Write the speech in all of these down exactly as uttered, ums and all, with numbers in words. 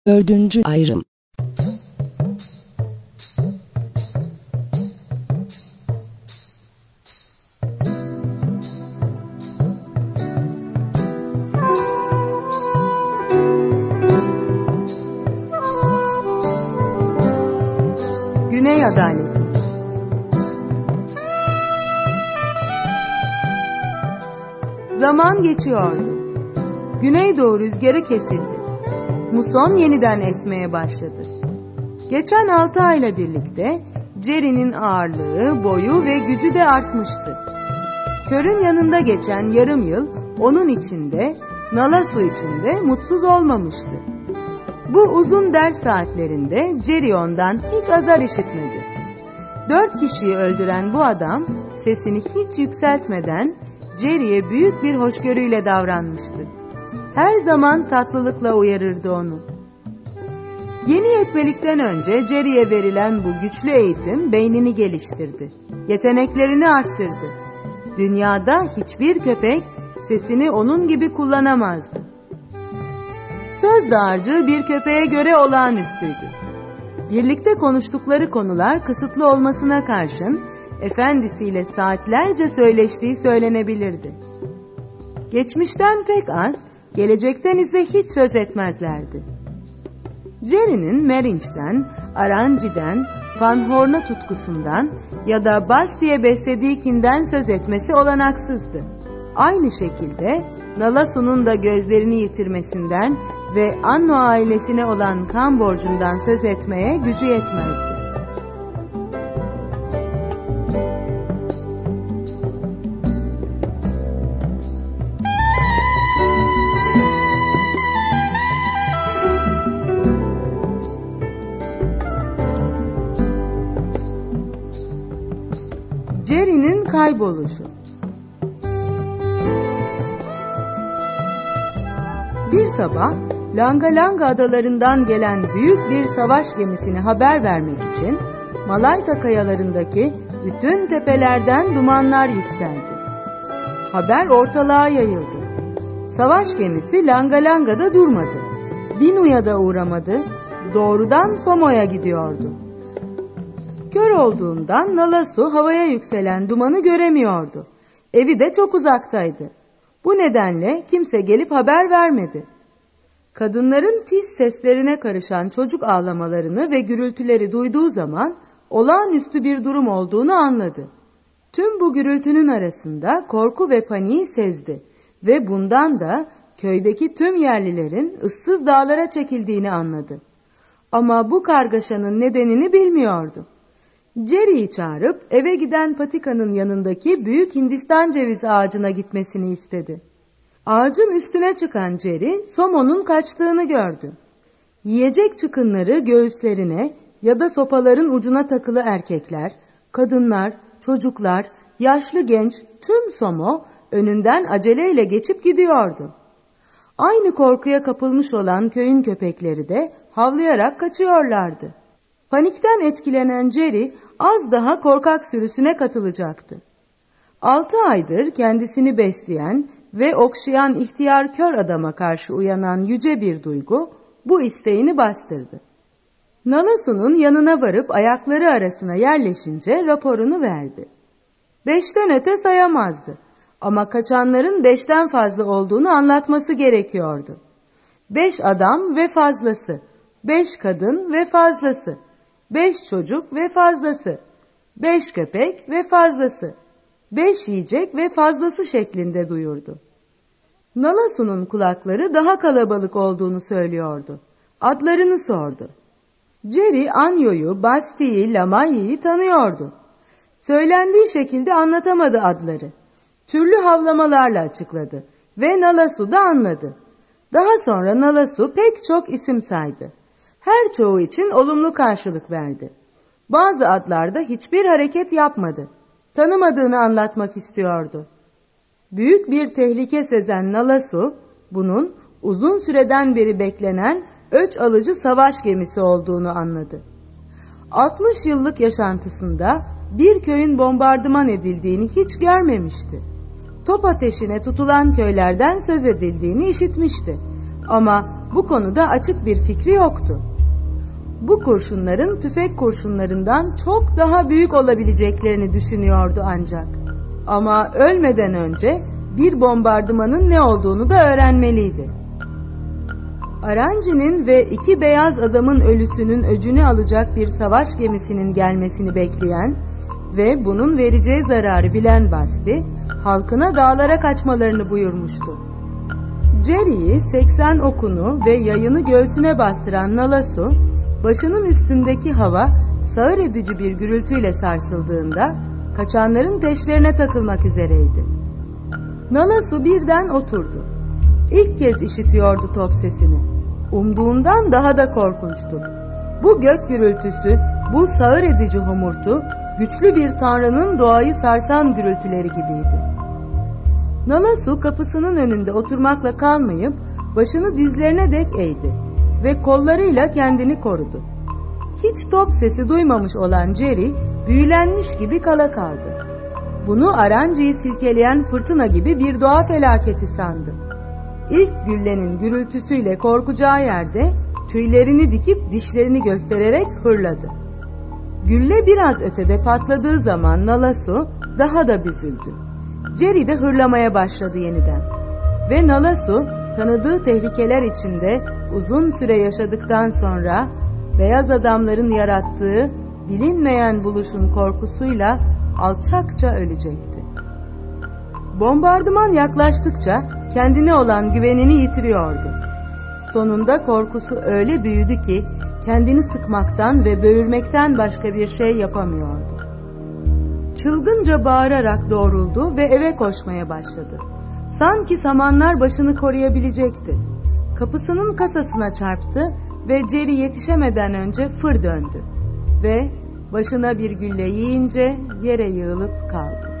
Dördüncü ayrım. Güney Adaleti. Zaman geçiyordu. Güneydoğu rüzgarı kesildi. Muson yeniden esmeye başladı. Geçen altı ayla birlikte Jerry'nin ağırlığı, boyu ve gücü de artmıştı. Kör'ün yanında geçen yarım yıl onun içinde, Nalasu içinde mutsuz olmamıştı. Bu uzun ders saatlerinde Jerry ondan hiç azar işitmedi. Dört kişiyi öldüren bu adam sesini hiç yükseltmeden Jerry'e büyük bir hoşgörüyle davranmıştı. Her zaman tatlılıkla uyarırdı onu. Yeni yetmelikten önce Jerry'e verilen bu güçlü eğitim beynini geliştirdi. Yeteneklerini arttırdı. Dünyada hiçbir köpek sesini onun gibi kullanamazdı. Söz dağarcığı bir köpeğe göre olağanüstüydü. Birlikte konuştukları konular kısıtlı olmasına karşın efendisiyle saatlerce söyleştiği söylenebilirdi. Geçmişten pek az, gelecekten ise hiç söz etmezlerdi. Jerry'nin Merinç'ten, Aranci'den, Van Horn'a tutkusundan ya da Basti'ye beslediğikinden söz etmesi olanaksızdı. Aynı şekilde Nalasu'nun da gözlerini yitirmesinden ve Anno ailesine olan kan borcundan söz etmeye gücü yetmezdi. Jerry'nin kayboluşu. Bir sabah Langa Langa adalarından gelen büyük bir savaş gemisine haber vermek için Malayta kayalarındaki bütün tepelerden dumanlar yükseldi. Haber ortalığa yayıldı. Savaş gemisi Langa Langa'da durmadı. Binu'ya da uğramadı. Doğrudan Somo'ya gidiyordu. Kör olduğundan Nalasu havaya yükselen dumanı göremiyordu. Evi de çok uzaktaydı. Bu nedenle kimse gelip haber vermedi. Kadınların tiz seslerine karışan çocuk ağlamalarını ve gürültüleri duyduğu zaman olağanüstü bir durum olduğunu anladı. Tüm bu gürültünün arasında korku ve paniği sezdi ve bundan da köydeki tüm yerlilerin ıssız dağlara çekildiğini anladı. Ama bu kargaşanın nedenini bilmiyordu. Jerry'yi çağırıp eve giden patikanın yanındaki büyük Hindistan cevizi ağacına gitmesini istedi. Ağacın üstüne çıkan Jerry, Somo'nun kaçtığını gördü. Yiyecek çıkınları göğüslerine ya da sopaların ucuna takılı erkekler, kadınlar, çocuklar, yaşlı genç tüm Somo önünden aceleyle geçip gidiyordu. Aynı korkuya kapılmış olan köyün köpekleri de havlayarak kaçıyorlardı. Panikten etkilenen Jerry az daha korkak sürüsüne katılacaktı. Altı aydır kendisini besleyen ve okşayan ihtiyar kör adama karşı uyanan yüce bir duygu bu isteğini bastırdı. Nalasu'nun yanına varıp ayakları arasına yerleşince raporunu verdi. Beşten öte sayamazdı ama kaçanların beşten fazla olduğunu anlatması gerekiyordu. Beş adam ve fazlası, beş kadın ve fazlası, beş çocuk ve fazlası, beş köpek ve fazlası, beş yiyecek ve fazlası şeklinde duyurdu. Nalasu'nun kulakları daha kalabalık olduğunu söylüyordu. Adlarını sordu. Jerry, Anyo'yu, Basti'yi, Lamayi'yi tanıyordu. Söylendiği şekilde anlatamadı adları. Türlü havlamalarla açıkladı ve Nalasu da anladı. Daha sonra Nalasu pek çok isim saydı. Her çoğu için olumlu karşılık verdi. Bazı adlarda hiçbir hareket yapmadı. Tanımadığını anlatmak istiyordu. Büyük bir tehlike sezen Nalasu, bunun uzun süreden beri beklenen öç alıcı savaş gemisi olduğunu anladı. altmış yıllık yaşantısında bir köyün bombardıman edildiğini hiç görmemişti. Top ateşine tutulan köylerden söz edildiğini işitmişti. Ama bu konuda açık bir fikri yoktu. Bu kurşunların tüfek kurşunlarından çok daha büyük olabileceklerini düşünüyordu ancak. Ama ölmeden önce bir bombardımanın ne olduğunu da öğrenmeliydi. Aranci'nin ve iki beyaz adamın ölüsünün öcünü alacak bir savaş gemisinin gelmesini bekleyen ve bunun vereceği zararı bilen Basti, halkına dağlara kaçmalarını buyurmuştu. Jerry'i seksen okunu ve yayını göğsüne bastıran Nalasu, başının üstündeki hava sağır edici bir gürültüyle sarsıldığında kaçanların peşlerine takılmak üzereydi. Nalasu birden oturdu. İlk kez işitiyordu top sesini. Umduğundan daha da korkunçtu. Bu gök gürültüsü, bu sağır edici homurtu, güçlü bir tanrının doğayı sarsan gürültüleri gibiydi. Nalasu kapısının önünde oturmakla kalmayıp başını dizlerine dek eğdi ve kollarıyla kendini korudu. Hiç top sesi duymamış olan Jerry büyülenmiş gibi kala kaldı. Bunu Aranci'yi silkeleyen fırtına gibi bir doğa felaketi sandı. İlk güllenin gürültüsüyle korkacağı yerde tüylerini dikip dişlerini göstererek hırladı. Gülle biraz ötede patladığı zaman Nalasu daha da büzüldü. Jerry de hırlamaya başladı yeniden. Ve Nalasu tanıdığı tehlikeler içinde uzun süre yaşadıktan sonra beyaz adamların yarattığı bilinmeyen buluşun korkusuyla alçakça ölecekti. Bombardıman yaklaştıkça kendine olan güvenini yitiriyordu. Sonunda korkusu öyle büyüdü ki kendini sıkmaktan ve böğürmekten başka bir şey yapamıyordu. Çılgınca bağırarak doğruldu ve eve koşmaya başladı. Sanki samanlar başını koruyabilecekti. Kapısının kasasına çarptı ve Jerry yetişemeden önce fır döndü. Ve başına bir gülle yiyince yere yığılıp kaldı.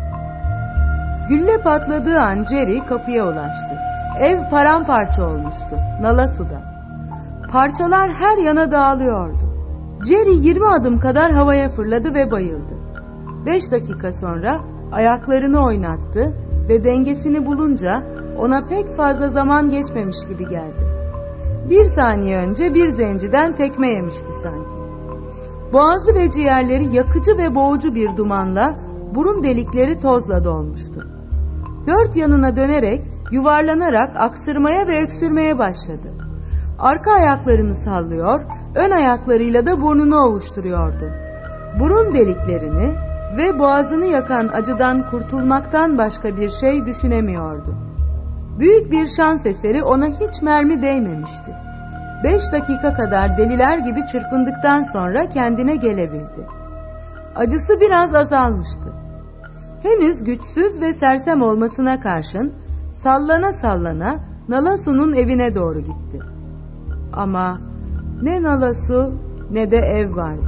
Gülle patladığı an Jerry kapıya ulaştı. Ev paramparça olmuştu, Nalasu'da. Parçalar her yana dağılıyordu. Jerry yirmi adım kadar havaya fırladı ve bayıldı. Beş dakika sonra ayaklarını oynattı ve dengesini bulunca ona pek fazla zaman geçmemiş gibi geldi. Bir saniye önce bir zenciden tekme yemişti sanki. Boğazı ve ciğerleri yakıcı ve boğucu bir dumanla, burun delikleri tozla dolmuştu. Dört yanına dönerek, yuvarlanarak aksırmaya ve öksürmeye başladı. Arka ayaklarını sallıyor, ön ayaklarıyla da burnunu ovuşturuyordu. Burun deliklerini ve boğazını yakan acıdan kurtulmaktan başka bir şey düşünemiyordu. Büyük bir şans eseri ona hiç mermi değmemişti. Beş dakika kadar deliler gibi çırpındıktan sonra kendine gelebildi. Acısı biraz azalmıştı. Henüz güçsüz ve sersem olmasına karşın sallana sallana Nalasu'nun evine doğru gitti. Ama ne Nalasu ne de ev vardı.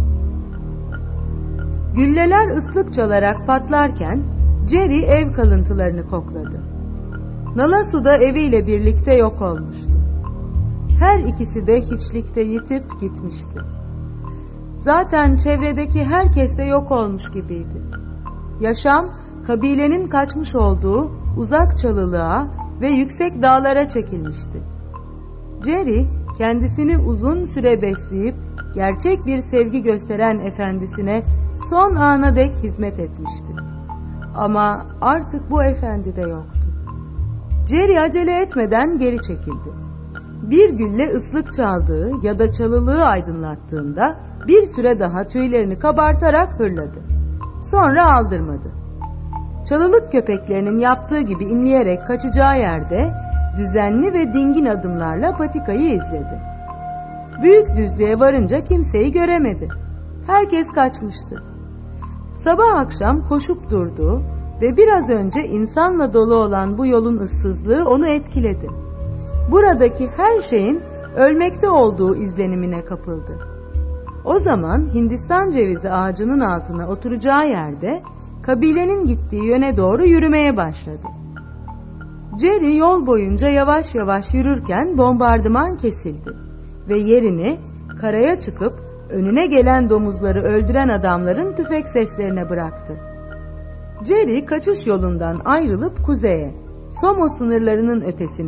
Gülleler ıslık çalarak patlarken Jerry ev kalıntılarını kokladı. Nalasu da eviyle birlikte yok olmuştu. Her ikisi de hiçlikte yitip gitmişti. Zaten çevredeki herkes de yok olmuş gibiydi. Yaşam, kabilenin kaçmış olduğu uzak çalılığa ve yüksek dağlara çekilmişti. Jerry, kendisini uzun süre besleyip gerçek bir sevgi gösteren efendisine son ana dek hizmet etmişti. Ama artık bu efendi de yoktu. Jerry acele etmeden geri çekildi. Bir gülle ıslık çaldığı ya da çalılığı aydınlattığında bir süre daha tüylerini kabartarak hırladı. Sonra aldırmadı. Çalılık köpeklerinin yaptığı gibi inleyerek kaçacağı yerde düzenli ve dingin adımlarla patikayı izledi. Büyük düzlüğe varınca kimseyi göremedi. Herkes kaçmıştı. Sabah akşam koşup durdu ve biraz önce insanla dolu olan bu yolun ıssızlığı onu etkiledi. Buradaki her şeyin ölmekte olduğu izlenimine kapıldı. O zaman Hindistan cevizi ağacının altına oturacağı yerde kabilenin gittiği yöne doğru yürümeye başladı. Jerry yol boyunca yavaş yavaş yürürken bombardıman kesildi ve yerini karaya çıkıp önüne gelen domuzları öldüren adamların tüfek seslerine bıraktı. Jerry kaçış yolundan ayrılıp kuzeye, Somo sınırlarının ötesine,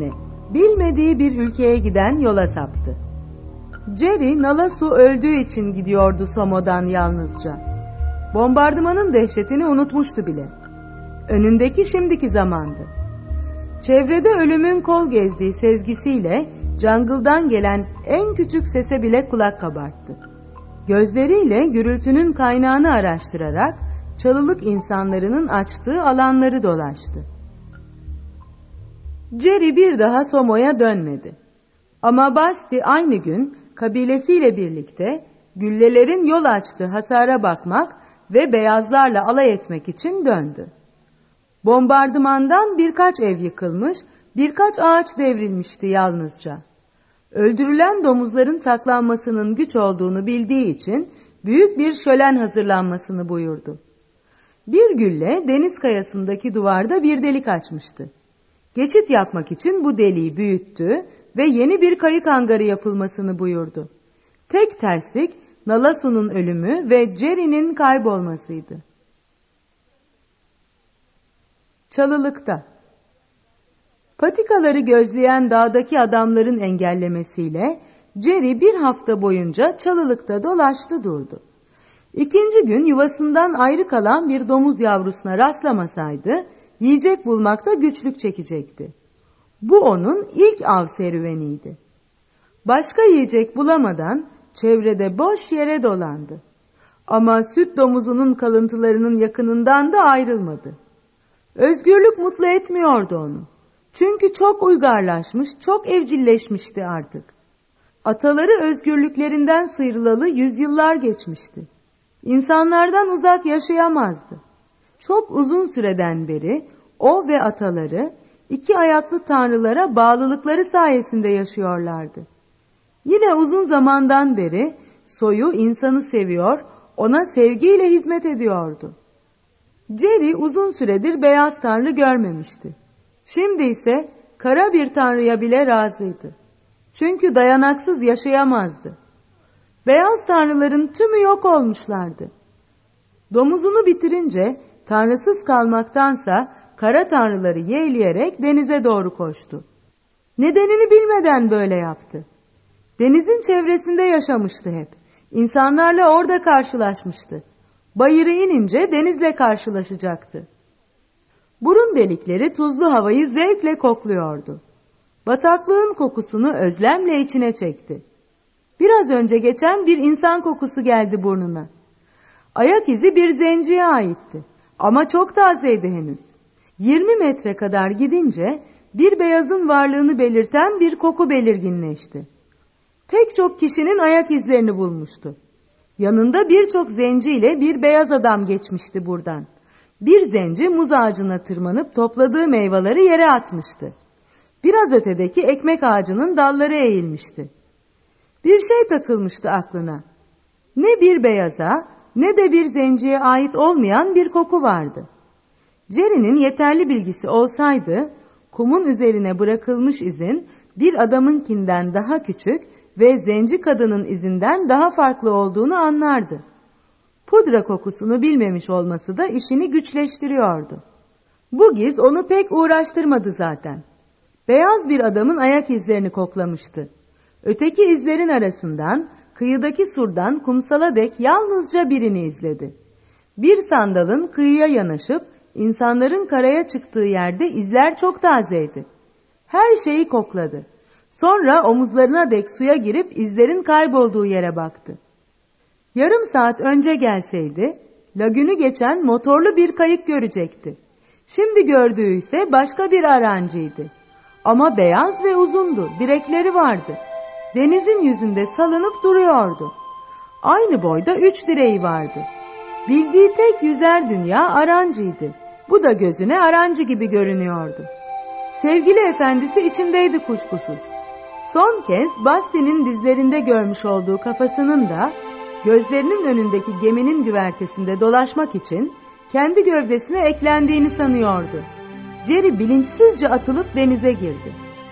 bilmediği bir ülkeye giden yola saptı. Jerry, Nalasu öldüğü için gidiyordu Somo'dan yalnızca. Bombardımanın dehşetini unutmuştu bile. Önündeki şimdiki zamandı. Çevrede ölümün kol gezdiği sezgisiyle jungle'dan gelen en küçük sese bile kulak kabarttı. Gözleriyle gürültünün kaynağını araştırarak çalılık insanların açtığı alanları dolaştı. Jerry bir daha Somo'ya dönmedi. Ama Basti aynı gün kabilesiyle birlikte güllelerin yol açtığı hasara bakmak ve beyazlarla alay etmek için döndü. Bombardımandan birkaç ev yıkılmış, birkaç ağaç devrilmişti yalnızca. Öldürülen domuzların saklanmasının güç olduğunu bildiği için büyük bir şölen hazırlanmasını buyurdu. Bir gülle deniz kayasındaki duvarda bir delik açmıştı. Geçit yapmak için bu deliği büyüttü ve yeni bir kayık hangarı yapılmasını buyurdu. Tek terslik Nalasu'nun ölümü ve Jerry'nin kaybolmasıydı. Çalılıkta. Patikaları gözleyen dağdaki adamların engellemesiyle Jerry bir hafta boyunca çalılıkta dolaştı durdu. İkinci gün yuvasından ayrı kalan bir domuz yavrusuna rastlamasaydı yiyecek bulmakta güçlük çekecekti. Bu onun ilk av serüveniydi. Başka yiyecek bulamadan çevrede boş yere dolandı. Ama süt domuzunun kalıntılarının yakınından da ayrılmadı. Özgürlük mutlu etmiyordu onu. Çünkü çok uygarlaşmış, çok evcilleşmişti artık. Ataları özgürlüklerinden sıyrılalı yüzyıllar geçmişti. İnsanlardan uzak yaşayamazdı. Çok uzun süreden beri o ve ataları iki ayaklı tanrılara bağlılıkları sayesinde yaşıyorlardı. Yine uzun zamandan beri soyu insanı seviyor, ona sevgiyle hizmet ediyordu. Jerry uzun süredir beyaz tanrı görmemişti. Şimdi ise kara bir tanrıya bile razıydı. Çünkü dayanaksız yaşayamazdı. Beyaz tanrıların tümü yok olmuşlardı. Domuzunu bitirince tanrısız kalmaktansa kara tanrıları yeğleyerek denize doğru koştu. Nedenini bilmeden böyle yaptı. Denizin çevresinde yaşamıştı hep. İnsanlarla orada karşılaşmıştı. Bayırı inince denizle karşılaşacaktı. Burun delikleri tuzlu havayı zevkle kokluyordu. Bataklığın kokusunu özlemle içine çekti. Biraz önce geçen bir insan kokusu geldi burnuna. Ayak izi bir zenciye aitti. Ama çok tazeydi henüz. yirmi metre kadar gidince bir beyazın varlığını belirten bir koku belirginleşti. Pek çok kişinin ayak izlerini bulmuştu. Yanında birçok zenciyle bir beyaz adam geçmişti buradan. Bir zenci muz ağacına tırmanıp topladığı meyveleri yere atmıştı. Biraz ötedeki ekmek ağacının dalları eğilmişti. Bir şey takılmıştı aklına. Ne bir beyaza ne de bir zenciye ait olmayan bir koku vardı. Jerry'nin yeterli bilgisi olsaydı, kumun üzerine bırakılmış izin bir adamınkinden daha küçük ve zenci kadının izinden daha farklı olduğunu anlardı. Pudra kokusunu bilmemiş olması da işini güçleştiriyordu. Bu giz onu pek uğraştırmadı zaten. Beyaz bir adamın ayak izlerini koklamıştı. Öteki izlerin arasından kıyıdaki surdan kumsala dek yalnızca birini izledi. Bir sandalın kıyıya yanaşıp insanların karaya çıktığı yerde izler çok tazeydi. Her şeyi kokladı. Sonra omuzlarına dek suya girip izlerin kaybolduğu yere baktı. Yarım saat önce gelseydi, lagünü geçen motorlu bir kayık görecekti. Şimdi gördüğü ise başka bir arancıydı. Ama beyaz ve uzundu, direkleri vardı. Denizin yüzünde salınıp duruyordu. Aynı boyda üç direği vardı. Bildiği tek yüzer dünya arancıydı. Bu da gözüne arancı gibi görünüyordu. Sevgili efendisi içindeydi kuşkusuz. Son kez Basti'nin dizlerinde görmüş olduğu kafasının da gözlerinin önündeki geminin güvertesinde dolaşmak için kendi gövdesine eklendiğini sanıyordu. Jerry bilinçsizce atılıp denize girdi.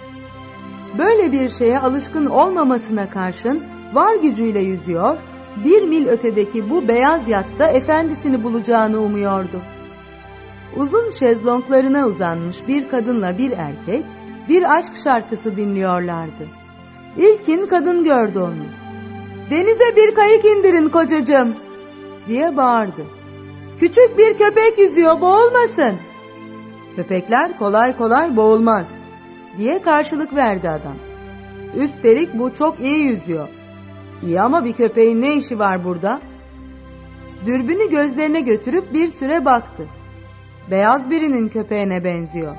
Böyle bir şeye alışkın olmamasına karşın var gücüyle yüzüyor, bir mil ötedeki bu beyaz yatta efendisini bulacağını umuyordu. Uzun şezlonglarına uzanmış bir kadınla bir erkek, bir aşk şarkısı dinliyorlardı. İlkin kadın gördü onu. "Denize bir kayık indirin kocacığım!" diye bağırdı. "Küçük bir köpek yüzüyor, boğulmasın!" "Köpekler kolay kolay boğulmaz!" diye karşılık verdi adam. "Üstelik bu çok iyi yüzüyor." "İyi ama bir köpeğin ne işi var burada?" Dürbünü gözlerine götürüp bir süre baktı. Beyaz birinin köpeğine benziyor.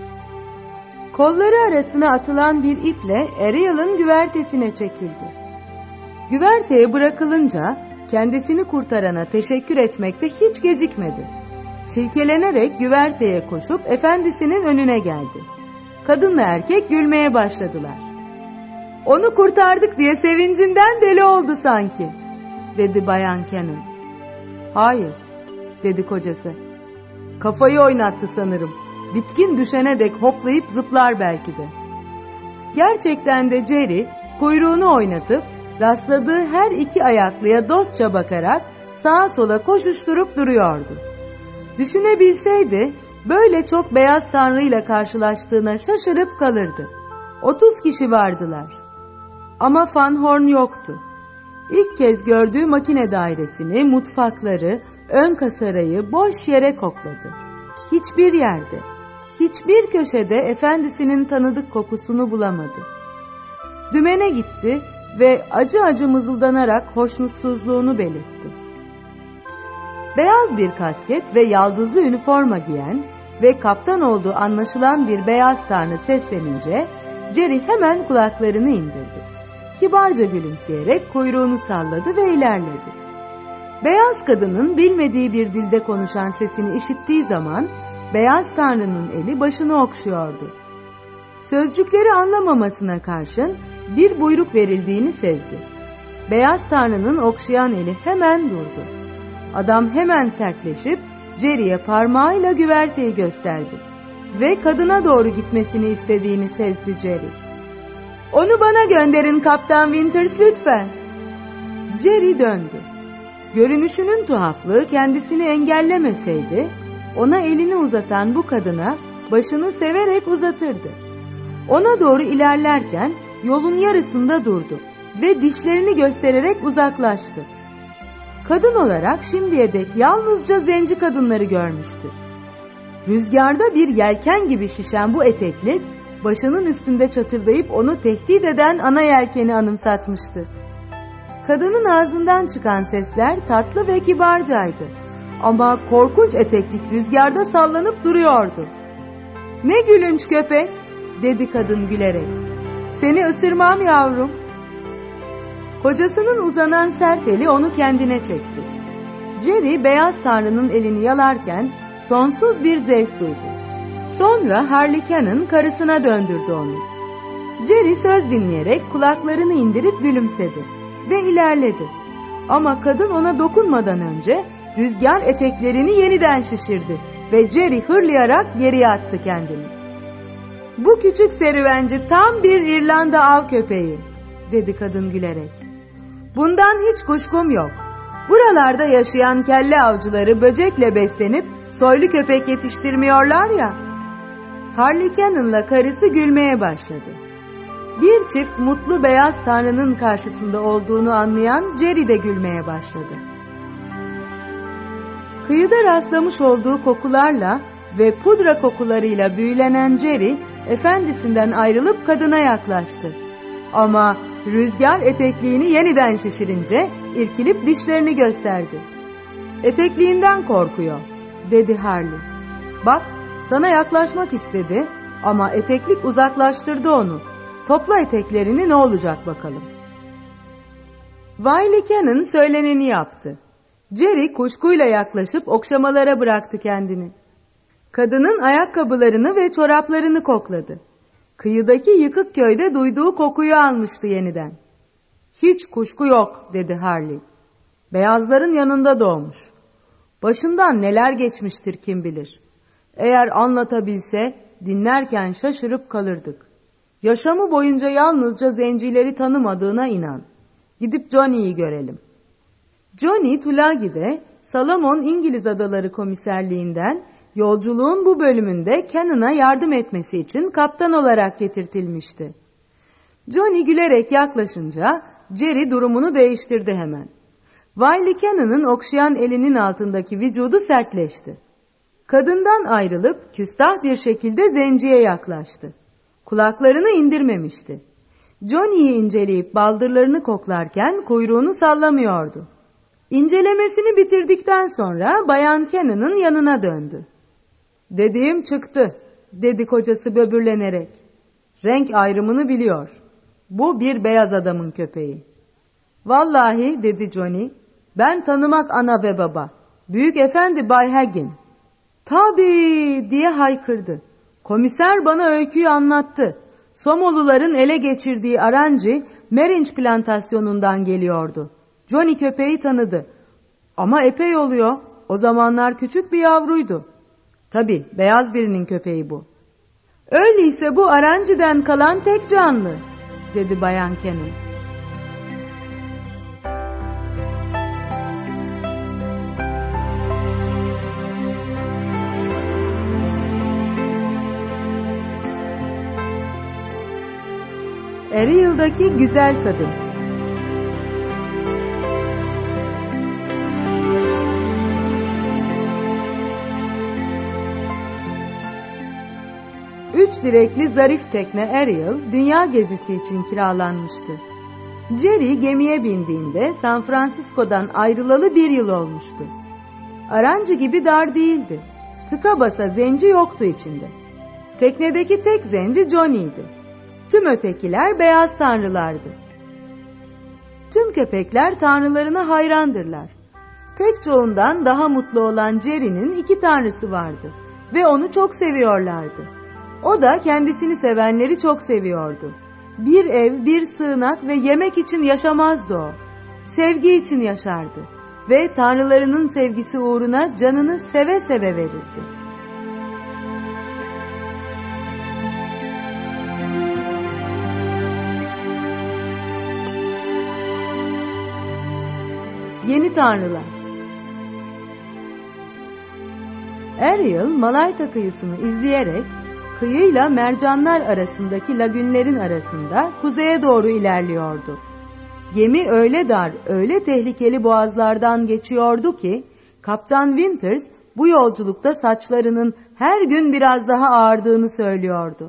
Kolları arasına atılan bir iple Ariel'ın güvertesine çekildi. Güverteye bırakılınca kendisini kurtarana teşekkür etmekte hiç gecikmedi. Silkelenerek güverteye koşup efendisinin önüne geldi. Kadınla erkek gülmeye başladılar. "Onu kurtardık diye sevincinden deli oldu sanki," dedi Bayan Cannon. "Hayır," dedi kocası. "Kafayı oynattı sanırım. Bitkin düşene dek hoplayıp zıplar belki de." Gerçekten de Jerry kuyruğunu oynatıp rastladığı her iki ayaklıya dostça bakarak sağa sola koşuşturup duruyordu. Düşünebilseydi böyle çok beyaz tanrıyla karşılaştığına şaşırıp kalırdı. Otuz kişi vardılar. Ama Van Horn yoktu. İlk kez gördüğü makine dairesini, mutfakları, ön kasarayı boş yere kokladı. Hiçbir yerde, hiçbir köşede efendisinin tanıdık kokusunu bulamadı. Dümene gitti ve acı acı mızıldanarak hoşnutsuzluğunu belirtti. Beyaz bir kasket ve yaldızlı üniforma giyen ve kaptan olduğu anlaşılan bir beyaz tanrı seslenince Jerry hemen kulaklarını indirdi. Kibarca gülümseyerek kuyruğunu salladı ve ilerledi. Beyaz kadının bilmediği bir dilde konuşan sesini işittiği zaman beyaz tanrının eli başını okşuyordu. Sözcükleri anlamamasına karşın bir buyruk verildiğini sezdi. Beyaz tanrının okşayan eli hemen durdu. Adam hemen sertleşip Jerry'e parmağıyla güverteyi gösterdi ve kadına doğru gitmesini istediğini sezdi Jerry. "Onu bana gönderin Kaptan Winters lütfen." Jerry döndü. Görünüşünün tuhaflığı kendisini engellemeseydi, ona elini uzatan bu kadına başını severek uzatırdı. Ona doğru ilerlerken yolun yarısında durdu ve dişlerini göstererek uzaklaştı. Kadın olarak şimdiye dek yalnızca zenci kadınları görmüştü. Rüzgarda bir yelken gibi şişen bu eteklik, başının üstünde çatırdayıp onu tehdit eden ana yelkeni anımsatmıştı. Kadının ağzından çıkan sesler tatlı ve kibarcaydı. Ama korkunç eteklik rüzgarda sallanıp duruyordu. "Ne gülünç köpek," dedi kadın gülerek. "Seni ısırmam yavrum." Kocasının uzanan sert eli onu kendine çekti. Jerry beyaz tanrının elini yalarken sonsuz bir zevk duydu. Sonra Harley Cannon karısına döndürdü onu. Jerry söz dinleyerek kulaklarını indirip gülümsedi ve ilerledi. Ama kadın ona dokunmadan önce rüzgar eteklerini yeniden şişirdi ve Jerry hırlayarak geriye attı kendini. "Bu küçük serüvenci tam bir İrlanda av köpeği," dedi kadın gülerek. "Bundan hiç kuşkum yok. Buralarda yaşayan kelle avcıları böcekle beslenip soylu köpek yetiştirmiyorlar ya." Harley Cannon'la karısı gülmeye başladı. Bir çift mutlu beyaz tanrının karşısında olduğunu anlayan Jerry de gülmeye başladı. Kıyıda rastlamış olduğu kokularla ve pudra kokularıyla büyülenen Jerry, efendisinden ayrılıp kadına yaklaştı. Ama rüzgar etekliğini yeniden şişirince irkilip dişlerini gösterdi. "Etekliğinden korkuyor," dedi Harley. "Bak, sana yaklaşmak istedi ama eteklik uzaklaştırdı onu. Topla eteklerini, ne olacak bakalım." Wiley Cannon söyleneni yaptı. Jerry kuşkuyla yaklaşıp okşamalara bıraktı kendini. Kadının ayakkabılarını ve çoraplarını kokladı. Kıyıdaki yıkık köyde duyduğu kokuyu almıştı yeniden. "Hiç kuşku yok," dedi Harley. "Beyazların yanında doğmuş. Başından neler geçmiştir kim bilir. Eğer anlatabilse dinlerken şaşırıp kalırdık. Yaşamı boyunca yalnızca zencileri tanımadığına inan. Gidip Johnny'yi görelim." Johnny Tulagi'de Salomon İngiliz Adaları Komiserliğinden Yolculuğun bu bölümünde Cannon'a yardım etmesi için kaptan olarak getirtilmişti. Johnny gülerek yaklaşınca Jerry durumunu değiştirdi hemen. Wiley Cannon'ın okşayan elinin altındaki vücudu sertleşti. Kadından ayrılıp küstah bir şekilde zenciye yaklaştı. Kulaklarını indirmemişti. Johnny'yi inceleyip baldırlarını koklarken kuyruğunu sallamıyordu. İncelemesini bitirdikten sonra Bayan Cannon'ın yanına döndü. "Dediğim çıktı," dedi kocası böbürlenerek. "Renk ayrımını biliyor. Bu bir beyaz adamın köpeği." "Vallahi," dedi Johnny, "ben tanımak ana ve baba. Büyük efendi Bay Haggin." "Tabii," diye haykırdı. "Komiser bana öyküyü anlattı. Somoluların ele geçirdiği Aranci, Merinç plantasyonundan geliyordu. Johnny köpeği tanıdı. Ama epey oluyor. O zamanlar küçük bir yavruydu." "Tabii, beyaz birinin köpeği bu." "Öyleyse bu Aranci'den kalan tek canlı," dedi Bayan Cannon. Ariel'daki güzel kadın. Üç direkli zarif tekne Ariel, dünya gezisi için kiralanmıştı. Jerry gemiye bindiğinde San Francisco'dan ayrılalı bir yıl olmuştu. Aranci gibi dar değildi. Tıka basa zenci yoktu içinde. Teknedeki tek zenci Johnny'ydi. Tüm ötekiler beyaz tanrılardı. Tüm köpekler tanrılarına hayrandırlar. Pek çoğundan daha mutlu olan Jerry'nin iki tanrısı vardı ve onu çok seviyorlardı. O da kendisini sevenleri çok seviyordu. Bir ev, bir sığınak ve yemek için yaşamazdı o. Sevgi için yaşardı ve tanrılarının sevgisi uğruna canını seve seve verirdi. Yeni Tanrılar. Ariel, Malayta kıyısını izleyerek kıyıyla mercanlar arasındaki lagünlerin arasında kuzeye doğru ilerliyordu. Gemi öyle dar, öyle tehlikeli boğazlardan geçiyordu ki Kaptan Winters bu yolculukta saçlarının her gün biraz daha ağardığını söylüyordu.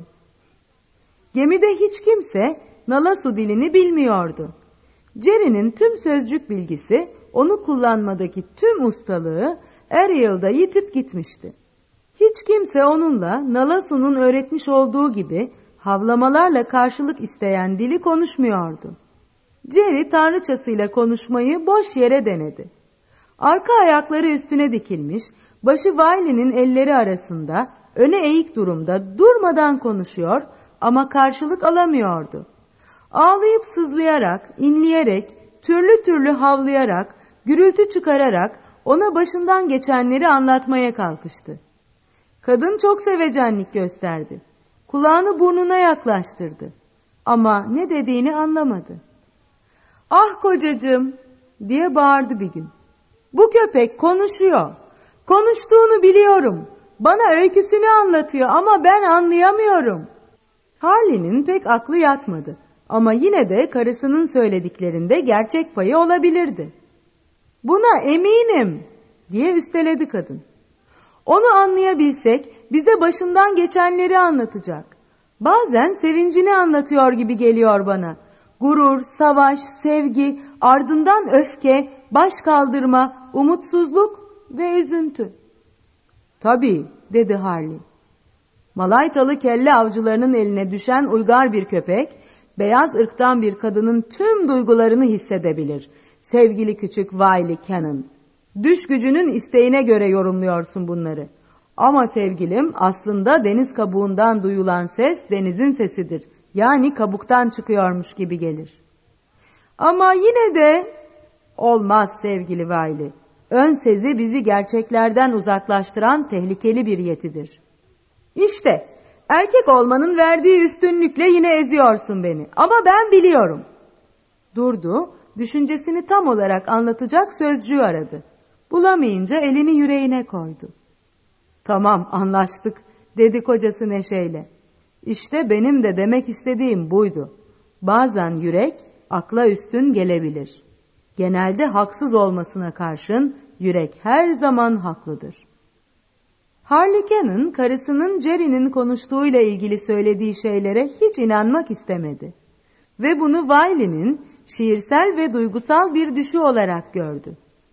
Gemide hiç kimse Nalasu dilini bilmiyordu. Jerry'nin tüm sözcük bilgisi, onu kullanmadaki tüm ustalığı Ariel'da yitip gitmişti. Hiç kimse onunla Nalasu'nun öğretmiş olduğu gibi havlamalarla karşılık isteyen dili konuşmuyordu. Jerry tanrıçasıyla konuşmayı boş yere denedi. Arka ayakları üstüne dikilmiş, başı Wiley'nin elleri arasında, öne eğik durumda durmadan konuşuyor ama karşılık alamıyordu. Ağlayıp sızlayarak, inleyerek, türlü türlü havlayarak, gürültü çıkararak ona başından geçenleri anlatmaya kalkıştı. Kadın çok sevecenlik gösterdi. Kulağını burnuna yaklaştırdı. Ama ne dediğini anlamadı. "Ah kocacığım," diye bağırdı bir gün. "Bu köpek konuşuyor. Konuştuğunu biliyorum. Bana öyküsünü anlatıyor ama ben anlayamıyorum." Harley'nin pek aklı yatmadı. Ama yine de karısının söylediklerinde gerçek payı olabilirdi. "Buna eminim," diye üsteledi kadın. "Onu anlayabilsek bize başından geçenleri anlatacak. Bazen sevincini anlatıyor gibi geliyor bana. Gurur, savaş, sevgi, ardından öfke, baş kaldırma, umutsuzluk ve üzüntü." "Tabii," dedi Harley. Malaytalı kelle avcılarının eline düşen uygar bir köpek, beyaz ırktan bir kadının tüm duygularını hissedebilir. Sevgili küçük Wiley Cannon, düş gücünün isteğine göre yorumluyorsun bunları. Ama sevgilim, aslında deniz kabuğundan duyulan ses denizin sesidir. Yani kabuktan çıkıyormuş gibi gelir. Ama yine de olmaz sevgili Wiley. Ön sezi bizi gerçeklerden uzaklaştıran tehlikeli bir yetidir. İşte erkek olmanın verdiği üstünlükle yine eziyorsun beni. Ama ben biliyorum. Durdu, düşüncesini tam olarak anlatacak sözcüğü aradı. Bulamayınca elini yüreğine koydu. Tamam, anlaştık, dedi kocası neşeyle. İşte benim de demek istediğim buydu. Bazen yürek akla üstün gelebilir. Genelde haksız olmasına karşın yürek her zaman haklıdır. Harlequin'in karısının Jerry'nin konuştuğuyla ilgili söylediği şeylere hiç inanmak istemedi. Ve bunu Wiley'nin şiirsel ve duygusal bir düşü olarak gördü.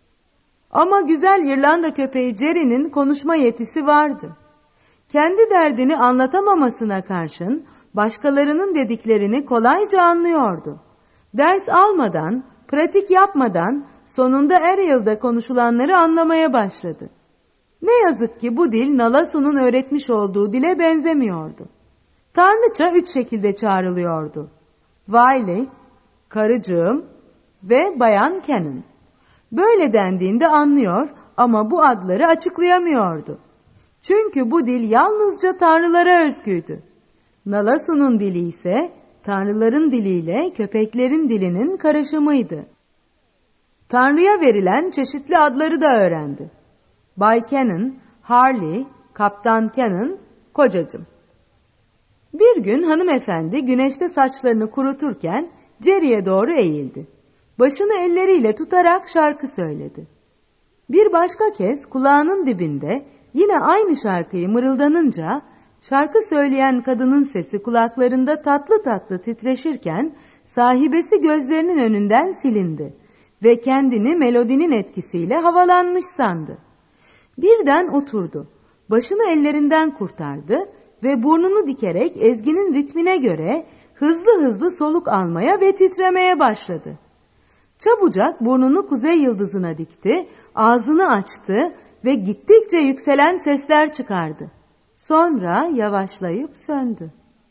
Ama güzel İrlanda köpeği Jerry'nin konuşma yetisi vardı. Kendi derdini anlatamamasına karşın başkalarının dediklerini kolayca anlıyordu. Ders almadan, pratik yapmadan sonunda Ariel'da konuşulanları anlamaya başladı. Ne yazık ki bu dil Nalasu'nun öğretmiş olduğu dile benzemiyordu. Tanrıça üç şekilde çağrılıyordu: Wiley, karıcığım ve Bayan Cannon. Böyle dendiğinde anlıyor ama bu adları açıklayamıyordu. Çünkü bu dil yalnızca tanrılara özgüydü. Nalasu'nun dili ise tanrıların diliyle köpeklerin dilinin karışımıydı. Tanrı'ya verilen çeşitli adları da öğrendi. Bay Cannon, Harley, Kaptan Cannon, kocacığım. Bir gün hanımefendi güneşte saçlarını kuruturken Jerry'e doğru eğildi. Başını elleriyle tutarak şarkı söyledi. Bir başka kez kulağının dibinde yine aynı şarkıyı mırıldanınca şarkı söyleyen kadının sesi kulaklarında tatlı tatlı titreşirken sahibesi gözlerinin önünden silindi ve kendini melodinin etkisiyle havalanmış sandı. Birden oturdu, başını ellerinden kurtardı ve burnunu dikerek ezginin ritmine göre hızlı hızlı soluk almaya ve titremeye başladı. Çabucak burnunu kuzey yıldızına dikti, ağzını açtı ve gittikçe yükselen sesler çıkardı. Sonra yavaşlayıp söndü.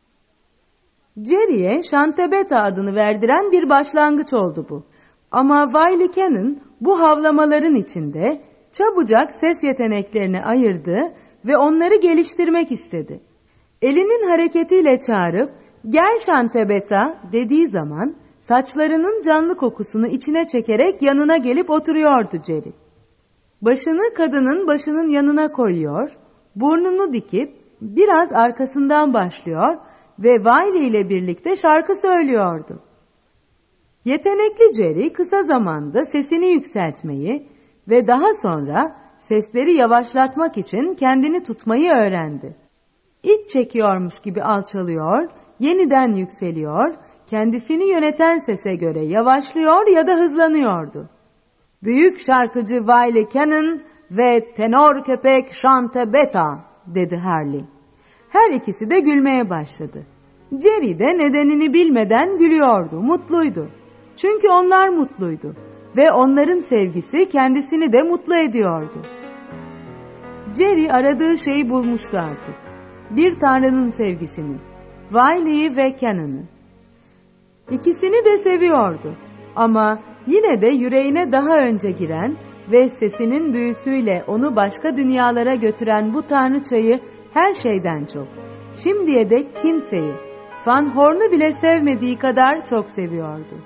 Jerry'e Şantebeta adını verdiren bir başlangıç oldu bu. Ama Wiley Cannon bu havlamaların içinde çabucak ses yeteneklerini ayırdı ve onları geliştirmek istedi. Elinin hareketiyle çağırıp "Gel Şantebeta" dediği zaman saçlarının canlı kokusunu içine çekerek yanına gelip oturuyordu Jerry. Başını kadının başının yanına koyuyor, burnunu dikip biraz arkasından başlıyor ve Wiley ile birlikte şarkı söylüyordu. Yetenekli Jerry kısa zamanda sesini yükseltmeyi ve daha sonra sesleri yavaşlatmak için kendini tutmayı öğrendi. İç çekiyormuş gibi alçalıyor, yeniden yükseliyor, kendisini yöneten sese göre yavaşlıyor ya da hızlanıyordu. Büyük şarkıcı Wiley Cannon ve tenor köpek Şantebeta, dedi Harley. Her ikisi de gülmeye başladı. Jerry de nedenini bilmeden gülüyordu, mutluydu. Çünkü onlar mutluydu ve onların sevgisi kendisini de mutlu ediyordu. Jerry aradığı şeyi bulmuştu artık. Bir tanrının sevgisini, Wiley'i ve Cannon'ı. İkisini de seviyordu ama yine de yüreğine daha önce giren ve sesinin büyüsüyle onu başka dünyalara götüren bu tanrıçayı her şeyden çok, şimdiye dek kimseyi, Van Horn'u bile sevmediği kadar çok seviyordu.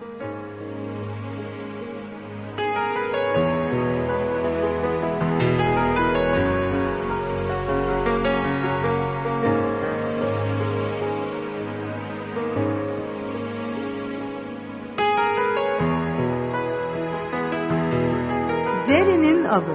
Jerry'nin avı.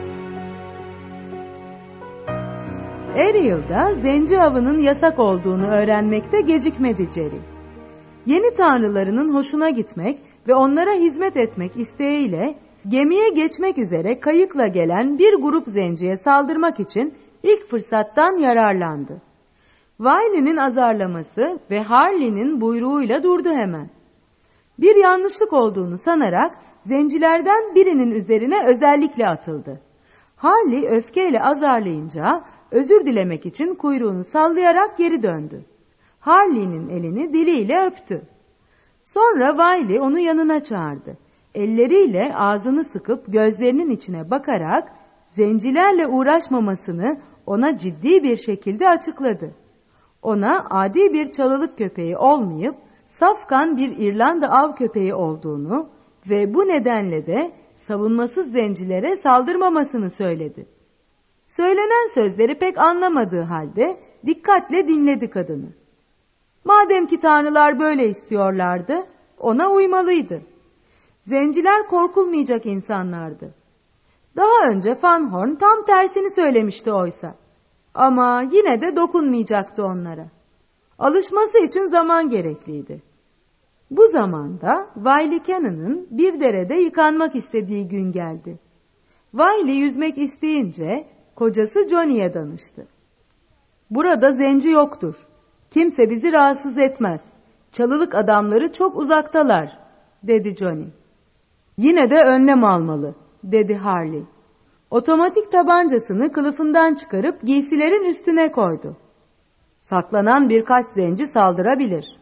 Ariel'da zenci avının yasak olduğunu öğrenmekte gecikmedi Jerry. Yeni tanrılarının hoşuna gitmek ve onlara hizmet etmek isteğiyle gemiye geçmek üzere kayıkla gelen bir grup zenciye saldırmak için ilk fırsattan yararlandı. Wiley'nin azarlaması ve Harley'nin buyruğuyla durdu hemen. Bir yanlışlık olduğunu sanarak zencilerden birinin üzerine özellikle atıldı. Harley öfkeyle azarlayınca özür dilemek için kuyruğunu sallayarak geri döndü. Harley'nin elini diliyle öptü. Sonra Wiley onu yanına çağırdı. Elleriyle ağzını sıkıp gözlerinin içine bakarak zencilerle uğraşmamasını ona ciddi bir şekilde açıkladı. Ona adi bir çalılık köpeği olmayıp safkan bir İrlanda av köpeği olduğunu ve bu nedenle de savunmasız zencilere saldırmamasını söyledi. Söylenen sözleri pek anlamadığı halde dikkatle dinledi kadını. Madem ki tanrılar böyle istiyorlardı, ona uymalıydı. Zenciler korkulmayacak insanlardı. Daha önce Van Horn tam tersini söylemişti oysa. Ama yine de dokunmayacaktı onlara. Alışması için zaman gerekliydi. Bu zamanda Wiley Cannon'ın bir derede yıkanmak istediği gün geldi. Wiley yüzmek isteyince kocası Johnny'ye danıştı. "Burada zenci yoktur. Kimse bizi rahatsız etmez. Çalılık adamları çok uzaktalar," dedi Johnny. "Yine de önlem almalı," dedi Harley. Otomatik tabancasını kılıfından çıkarıp giysilerin üstüne koydu. "Saklanan birkaç zenci saldırabilir."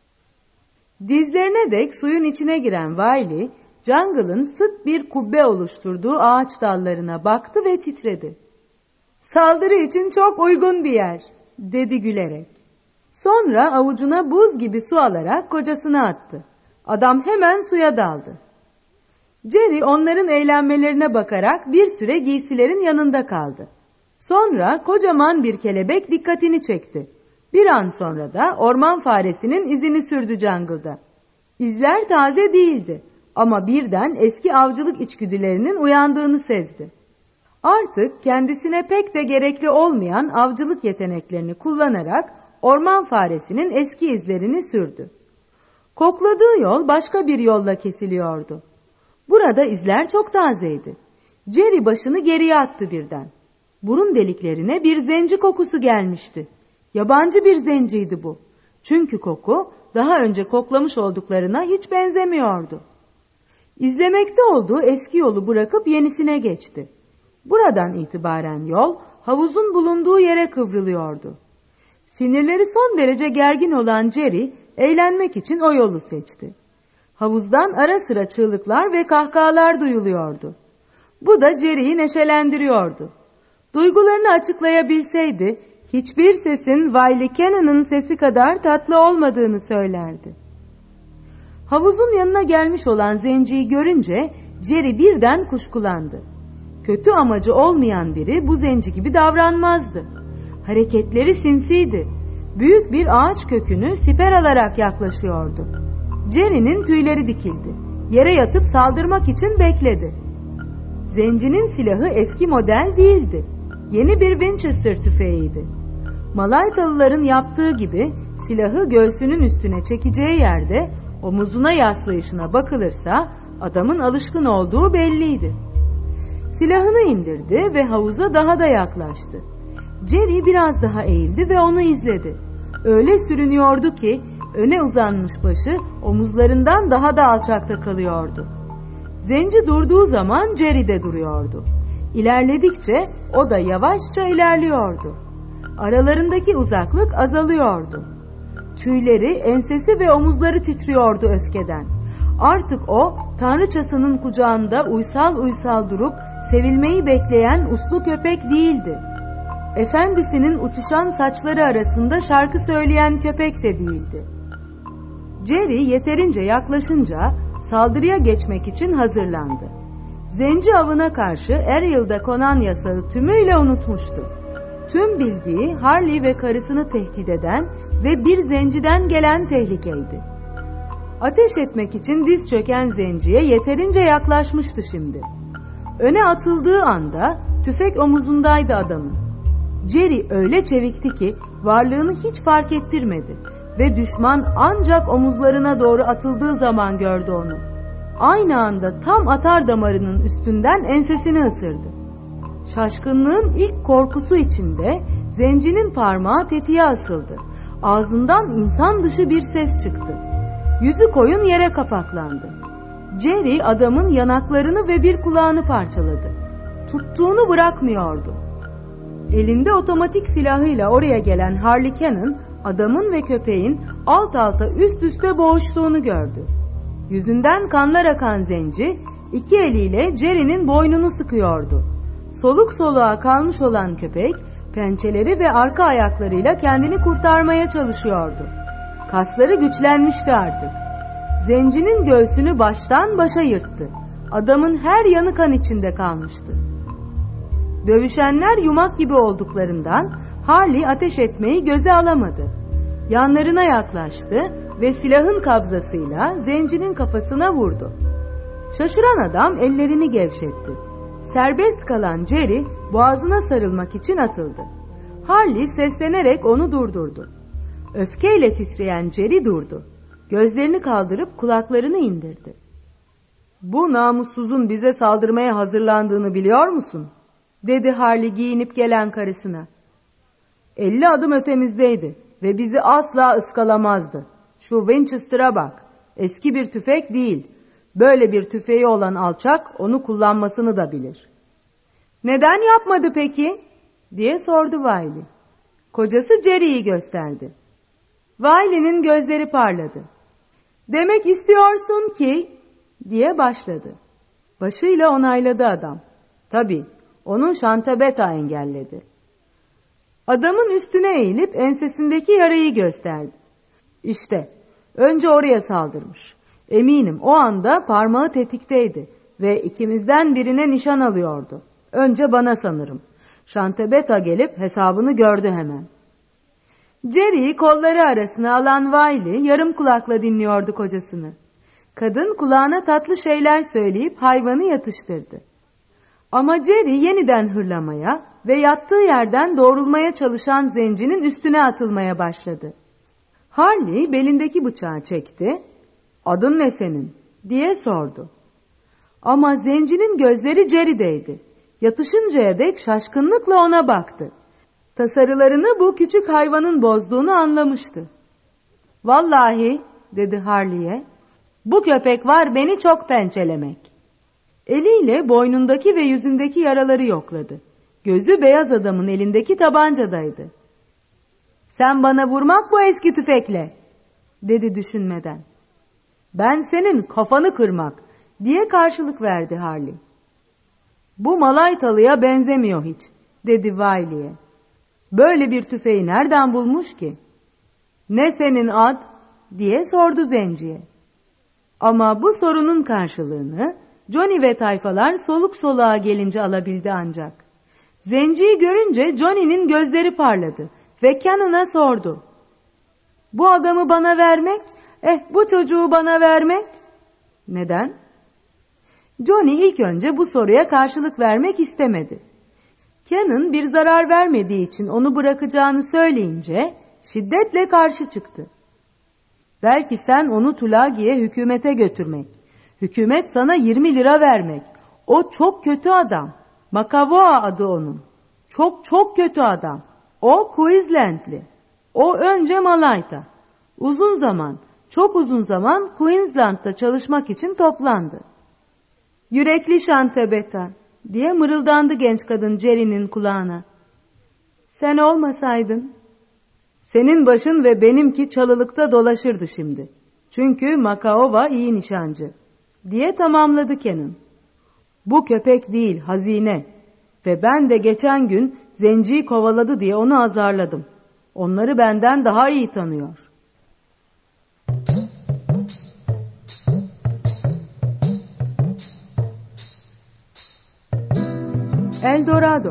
Dizlerine dek suyun içine giren Wiley, jungle'ın sık bir kubbe oluşturduğu ağaç dallarına baktı ve titredi. "Saldırı için çok uygun bir yer," dedi gülerek. Sonra avucuna buz gibi su alarak kocasına attı. Adam hemen suya daldı. Jerry onların eğlenmelerine bakarak bir süre giysilerin yanında kaldı. Sonra kocaman bir kelebek dikkatini çekti. Bir an sonra da orman faresinin izini sürdü jungle'da. İzler taze değildi ama birden eski avcılık içgüdülerinin uyandığını sezdi. Artık kendisine pek de gerekli olmayan avcılık yeteneklerini kullanarak orman faresinin eski izlerini sürdü. Kokladığı yol başka bir yolla kesiliyordu. Burada izler çok tazeydi. Jerry başını geriye attı birden. Burun deliklerine bir zenci kokusu gelmişti. Yabancı bir zenciydi bu. Çünkü koku daha önce koklamış olduklarına hiç benzemiyordu. İzlemekte olduğu eski yolu bırakıp yenisine geçti. Buradan itibaren yol havuzun bulunduğu yere kıvrılıyordu. Sinirleri son derece gergin olan Jerry eğlenmek için o yolu seçti. Havuzdan ara sıra çığlıklar ve kahkahalar duyuluyordu. Bu da Jerry'yi neşelendiriyordu. Duygularını açıklayabilseydi hiçbir sesin Wiley Cannon'ın sesi kadar tatlı olmadığını söylerdi. Havuzun yanına gelmiş olan zenciyi görünce Jerry birden kuşkulandı. Kötü amacı olmayan biri bu zenci gibi davranmazdı. Hareketleri sinsiydi. Büyük bir ağaç kökünü siper alarak yaklaşıyordu. Jerry'nin tüyleri dikildi. Yere yatıp saldırmak için bekledi. Zencinin silahı eski model değildi. Yeni bir Winchester tüfeğiydi. Malaytalıların yaptığı gibi silahı göğsünün üstüne çekeceği yerde omuzuna yaslayışına bakılırsa adamın alışkın olduğu belliydi. Silahını indirdi ve havuza daha da yaklaştı. Jerry biraz daha eğildi ve onu izledi. Öyle sürünüyordu ki öne uzanmış başı omuzlarından daha da alçakta kalıyordu. Zenci durduğu zaman Jerry de duruyordu. İlerledikçe o da yavaşça ilerliyordu. Aralarındaki uzaklık azalıyordu. Tüyleri, ensesi ve omuzları titriyordu öfkeden. Artık o, tanrıçasının kucağında uysal uysal durup sevilmeyi bekleyen uslu köpek değildi. Efendisinin uçuşan saçları arasında şarkı söyleyen köpek de değildi. Jerry yeterince yaklaşınca saldırıya geçmek için hazırlandı. Zenci avına karşı Ariel'da konan yasağı tümüyle unutmuştu. Tüm bildiği Harley ve karısını tehdit eden ve bir zenciden gelen tehlikeydi. Ateş etmek için diz çöken zenciye yeterince yaklaşmıştı şimdi. Öne atıldığı anda tüfek omuzundaydı adamın. Jerry öyle çevikti ki varlığını hiç fark ettirmedi ve düşman ancak omuzlarına doğru atıldığı zaman gördü onu. Aynı anda tam atar damarının üstünden ensesini ısırdı. Şaşkınlığın ilk korkusu içinde zencinin parmağı tetiğe asıldı. Ağzından insan dışı bir ses çıktı. Yüzü koyun yere kapaklandı. Jerry adamın yanaklarını ve bir kulağını parçaladı. Tuttuğunu bırakmıyordu. Elinde otomatik silahıyla oraya gelen Harley Cannon, adamın ve köpeğin alt alta üst üste boğuştuğunu gördü. Yüzünden kanlar akan zenci, iki eliyle Jerry'nin boynunu sıkıyordu. Soluk soluğa kalmış olan köpek, pençeleri ve arka ayaklarıyla kendini kurtarmaya çalışıyordu. Kasları güçlenmişti artık. Zencinin göğsünü baştan başa yırttı. Adamın her yanı kan içinde kalmıştı. Dövüşenler yumak gibi olduklarından Harley ateş etmeyi göze alamadı. Yanlarına yaklaştı ve silahın kabzasıyla zencinin kafasına vurdu. Şaşıran adam ellerini gevşetti. Serbest kalan Jerry boğazına sarılmak için atıldı. Harley seslenerek onu durdurdu. Öfkeyle titreyen Jerry durdu. Gözlerini kaldırıp kulaklarını indirdi. "Bu namussuzun bize saldırmaya hazırlandığını biliyor musun?" dedi Harley giyinip gelen karısına. "Elli adım ötemizdeydi ve bizi asla ıskalamazdı. Şu Winchester'a bak. Eski bir tüfek değil. Böyle bir tüfeği olan alçak onu kullanmasını da bilir." "Neden yapmadı peki?" diye sordu Wiley. Kocası Jerry'yi gösterdi. Wiley'nin gözleri parladı. "Demek istiyorsun ki..." diye başladı. Başıyla onayladı adam. "Tabii, onu Şantabeta engelledi." Adamın üstüne eğilip ensesindeki yarayı gösterdi. "İşte, önce oraya saldırmış. Eminim o anda parmağı tetikteydi ve ikimizden birine nişan alıyordu. Önce bana sanırım. Şantabeta gelip hesabını gördü hemen." Jerry'i kolları arasına alan Wiley yarım kulakla dinliyordu kocasını. Kadın kulağına tatlı şeyler söyleyip hayvanı yatıştırdı. Ama Jerry yeniden hırlamaya ve yattığı yerden doğrulmaya çalışan zencinin üstüne atılmaya başladı. Harley belindeki bıçağı çekti. "Adın ne senin?" diye sordu. Ama zencinin gözleri Jerry'deydi. Yatışıncaya dek şaşkınlıkla ona baktı. Tasarılarını bu küçük hayvanın bozduğunu anlamıştı. "Vallahi," dedi Harley'e, "bu köpek var beni çok pençelemek." Eliyle boynundaki ve yüzündeki yaraları yokladı. Gözü beyaz adamın elindeki tabancadaydı. "Sen bana vurmak bu eski tüfekle," dedi düşünmeden. "Ben senin kafanı kırmak," diye karşılık verdi Harley. "Bu Malaytalı'ya benzemiyor hiç," dedi Wiley'e. "Böyle bir tüfeği nereden bulmuş ki?" "Ne senin ad?" diye sordu zenciye. Ama bu sorunun karşılığını Johnny ve tayfalar soluk soluğa gelince alabildi ancak. Zenciyi görünce Johnny'nin gözleri parladı ve Cannon'a sordu. "Bu adamı bana vermek, eh bu çocuğu bana vermek?" "Neden?" Johnny ilk önce bu soruya karşılık vermek istemedi. Cannon bir zarar vermediği için onu bırakacağını söyleyince şiddetle karşı çıktı. "Belki sen onu Tulagi'ye hükümete götürmek, hükümet sana yirmi lira vermek. O çok kötü adam. Makavoa adı onun. Çok çok kötü adam. O Queenslandli. O önce Malayta. Uzun zaman, çok uzun zaman Queensland'da çalışmak için toplandı." "Yürekli Şantabeta," diye mırıldandı genç kadın Jerry'nin kulağına. "Sen olmasaydın, senin başın ve benimki çalılıkta dolaşırdı şimdi. Çünkü Makaova iyi nişancı," diye tamamladı Cannon. "Bu köpek değil, hazine. Ve ben de geçen gün zenciyi kovaladı diye onu azarladım. Onları benden daha iyi tanıyor." El Dorado.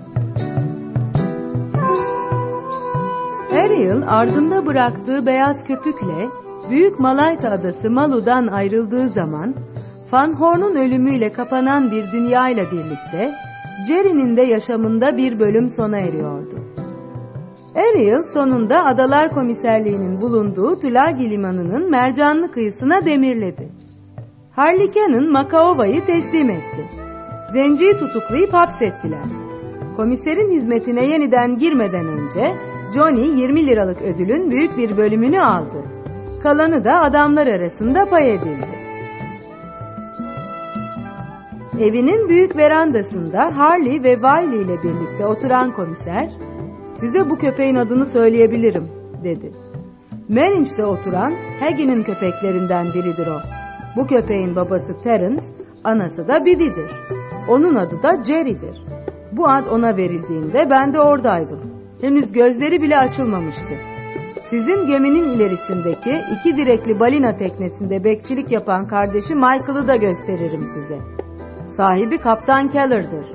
Ariel ardında bıraktığı beyaz köpükle Büyük Malayta adası Malu'dan ayrıldığı zaman Van Horn'un ölümüyle kapanan bir dünya ile birlikte Jerry'nin de yaşamında bir bölüm sona eriyordu. Ariel sonunda Adalar Komiserliği'nin bulunduğu Tulagi Limanı'nın mercanlı kıyısına demirledi. Harley Cannon Makaova'yı teslim etti. Zenciyi tutuklayıp hapsettiler. Komiserin hizmetine yeniden girmeden önce Johnny yirmi liralık ödülün büyük bir bölümünü aldı. Kalanı da adamlar arasında pay edildi. Evinin büyük verandasında Harley ve Wiley ile birlikte oturan komiser, "Size bu köpeğin adını söyleyebilirim," dedi. Merinch'te oturan Haggie'nin köpeklerinden biridir o. Bu köpeğin babası Terence, anası da Biddy'dir. Onun adı da Jerry'dir. Bu ad ona verildiğinde ben de oradaydım. Henüz gözleri bile açılmamıştı. Sizin geminin ilerisindeki iki direkli balina teknesinde bekçilik yapan kardeşi Michael'ı da gösteririm size. Sahibi Kaptan Keller'dır.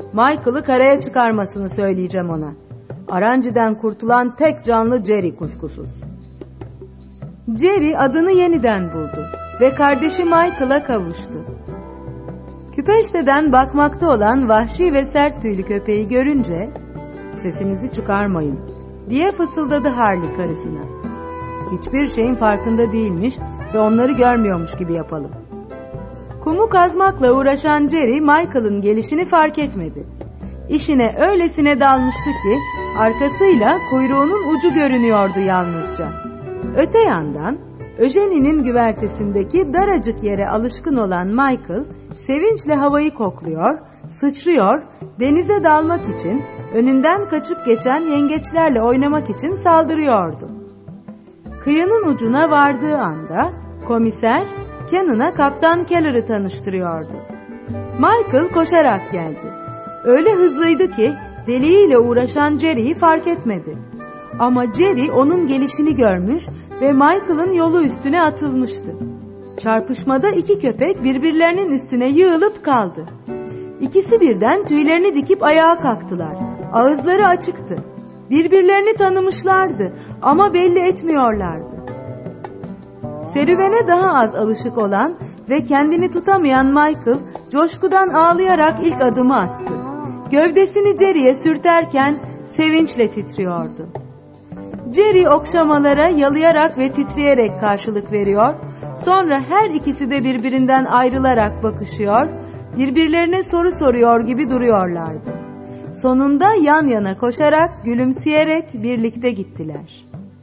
Michael'ı karaya çıkarmasını söyleyeceğim ona. Aranci'den kurtulan tek canlı Jerry kuşkusuz. Jerry adını yeniden buldu ve kardeşi Michael'a kavuştu. Küpeşte'den bakmakta olan vahşi ve sert tüylü köpeği görünce "Sesinizi çıkarmayın" diye fısıldadı Harley karısına. Hiçbir şeyin farkında değilmiş ve onları görmüyormuş gibi yapalım. Kumu kazmakla uğraşan Jerry Michael'ın gelişini fark etmedi. İşine öylesine dalmıştı ki arkasıyla kuyruğunun ucu görünüyordu yalnızca. Öte yandan Eugènie'nin güvertesindeki daracık yere alışkın olan Michael sevinçle havayı kokluyor, sıçrıyor, denize dalmak için, önünden kaçıp geçen yengeçlerle oynamak için saldırıyordu. Kıyının ucuna vardığı anda komiser Cannon'a Kaptan Keller'ı tanıştırıyordu. Michael koşarak geldi. Öyle hızlıydı ki deliğiyle uğraşan Jerry'yi fark etmedi. Ama Jerry onun gelişini görmüş ve Michael'ın yolu üstüne atılmıştı. Çarpışmada iki köpek birbirlerinin üstüne yığılıp kaldı. İkisi birden tüylerini dikip ayağa kalktılar. Ağızları açıktı. Birbirlerini tanımışlardı ama belli etmiyorlardı. Serüvene daha az alışık olan ve kendini tutamayan Michael coşkudan ağlayarak ilk adımı attı. Gövdesini Jerry'ye sürterken sevinçle titriyordu. Jerry okşamalara yalayarak ve titreyerek karşılık veriyor, sonra her ikisi de birbirinden ayrılarak bakışıyor, birbirlerine soru soruyor gibi duruyorlardı. Sonunda yan yana koşarak, gülümseyerek birlikte gittiler.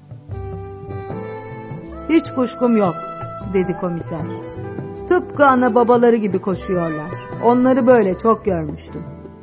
"Hiç kuşkum yok," dedi komiser. "Tıpkı ana babaları gibi koşuyorlar. Onları böyle çok görmüştüm."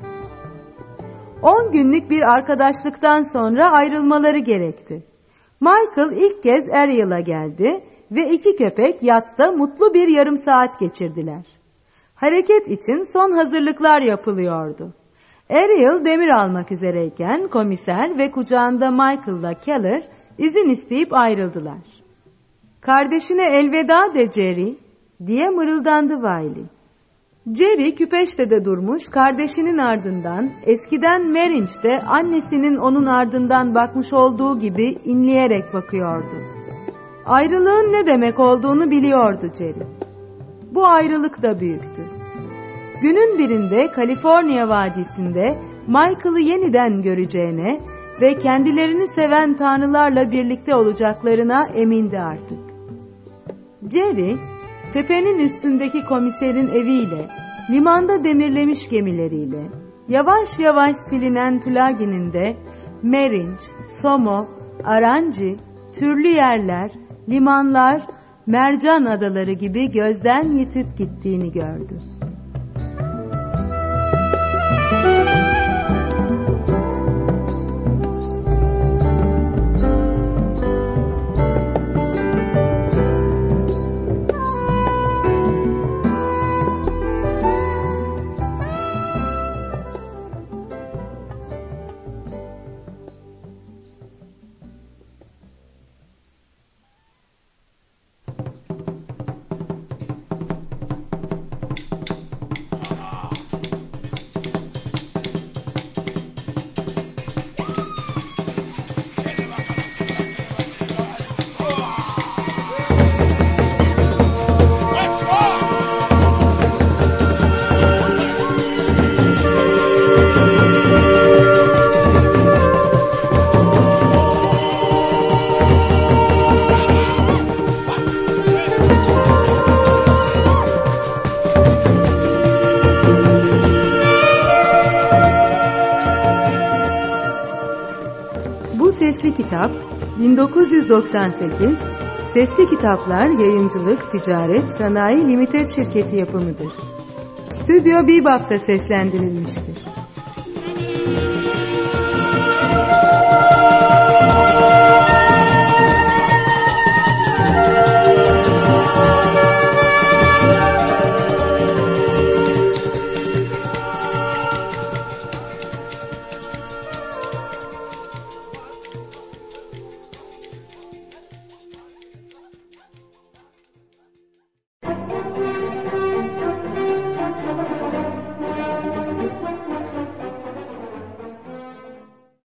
On günlük bir arkadaşlıktan sonra ayrılmaları gerekti. Michael ilk kez Ariel'a geldi ve iki köpek yatta mutlu bir yarım saat geçirdiler. Hareket için son hazırlıklar yapılıyordu. Ariel demir almak üzereyken komiser ve kucağında Michael'la Keller izin isteyip ayrıldılar. "Kardeşine elveda de Jerry," diye mırıldandı Wiley. Jerry Küpeşte'de durmuş, kardeşinin ardından, eskiden Merinç'te annesinin onun ardından bakmış olduğu gibi inleyerek bakıyordu. Ayrılığın ne demek olduğunu biliyordu Jerry. Bu ayrılık da büyüktü. Günün birinde Kaliforniya Vadisi'nde Michael'ı yeniden göreceğine ve kendilerini seven tanrılarla birlikte olacaklarına emindi artık. Jerry, tepenin üstündeki komiserin eviyle, limanda demirlemiş gemileriyle, yavaş yavaş silinen Tulagin'in de Merinç, Somo, Aranci, türlü yerler, limanlar, mercan adaları gibi gözden yitip gittiğini gördü. Sesli Kitap bin dokuz yüz doksan sekiz Sesli Kitaplar Yayıncılık Ticaret Sanayi Limited Şirketi yapımıdır. Stüdyo Bebop'ta seslendirilmiştir.